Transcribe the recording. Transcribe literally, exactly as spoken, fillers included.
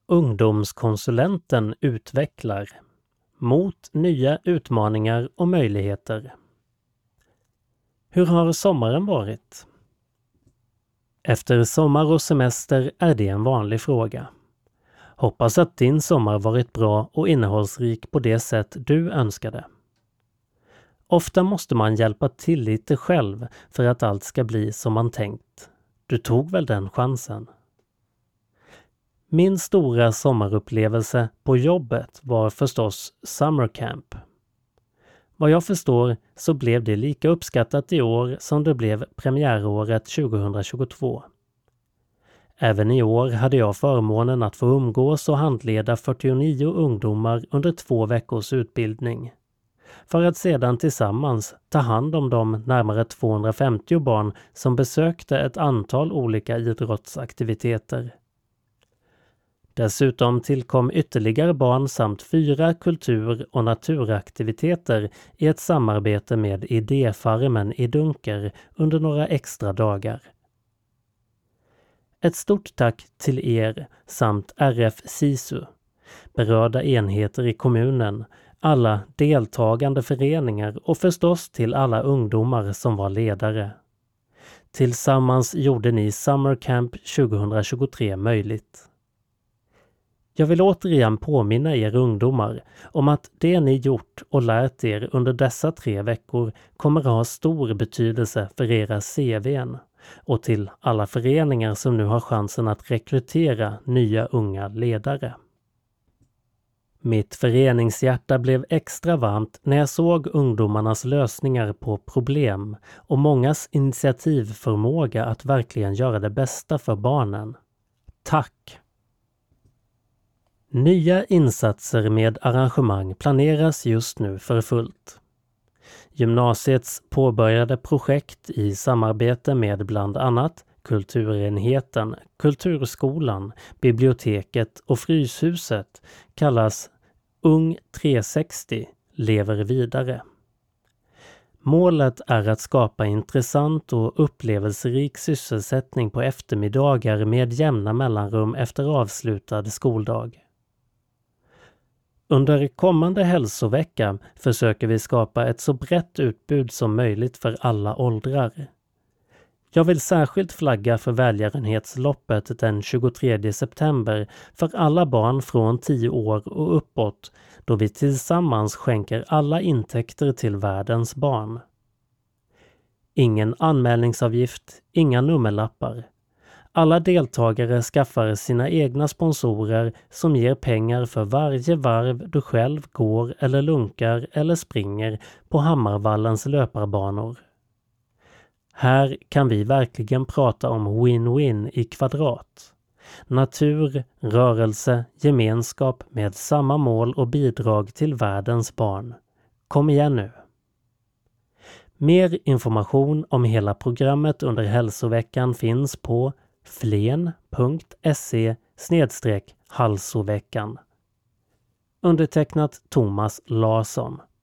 Ungdomskonsulenten utvecklar mot nya utmaningar och möjligheter. Hur har sommaren varit? Efter sommar och semester är det en vanlig fråga. Hoppas att din sommar varit bra och innehållsrik på det sätt du önskade. Ofta måste man hjälpa till lite själv för att allt ska bli som man tänkt. Du tog väl den chansen? Min stora sommarupplevelse på jobbet var förstås Summer Camp. Vad jag förstår så blev det lika uppskattat i år som det blev premiäråret tjugohundratjugotvå. Även i år hade jag förmånen att få umgås och handleda fyrtionio ungdomar under två veckors utbildning. För att sedan tillsammans ta hand om de närmare tvåhundrafemtio barn som besökte ett antal olika idrottsaktiviteter. Dessutom tillkom ytterligare barn samt fyra kultur- och naturaktiviteter i ett samarbete med Idéfarmen i Dunker under några extra dagar. Ett stort tack till er samt R F SISU, berörda enheter i kommunen, alla deltagande föreningar och förstås till alla ungdomar som var ledare. Tillsammans gjorde ni Summer Camp tjugohundratjugotre möjligt. Jag vill återigen påminna er ungdomar om att det ni gjort och lärt er under dessa tre veckor kommer att ha stor betydelse för era C V:n och till alla föreningar som nu har chansen att rekrytera nya unga ledare. Mitt föreningshjärta blev extra varmt när jag såg ungdomarnas lösningar på problem och mångas initiativförmåga att verkligen göra det bästa för barnen. Tack! Nya insatser med arrangemang planeras just nu för fullt. Gymnasiets påbörjade projekt i samarbete med bland annat Kulturenheten, Kulturskolan, biblioteket och Fryshuset kallas Ung trehundrasextio lever vidare. Målet är att skapa intressant och upplevelserik sysselsättning på eftermiddagar med jämna mellanrum efter avslutad skoldag. Under kommande hälsovecka försöker vi skapa ett så brett utbud som möjligt för alla åldrar. Jag vill särskilt flagga för välgörenhetsloppet den tjugotredje september för alla barn från tio år och uppåt, då vi tillsammans skänker alla intäkter till världens barn. Ingen anmälningsavgift, inga nummerlappar. Alla deltagare skaffar sina egna sponsorer som ger pengar för varje varv du själv går eller lunkar eller springer på Hammarvallens löparbanor. Här kan vi verkligen prata om win-win i kvadrat. Natur, rörelse, gemenskap med samma mål och bidrag till världens barn. Kom igen nu! Mer information om hela programmet under hälsoveckan finns på flen punkt se snedstreck halsoveckan. Undertecknat Thomas Larsson.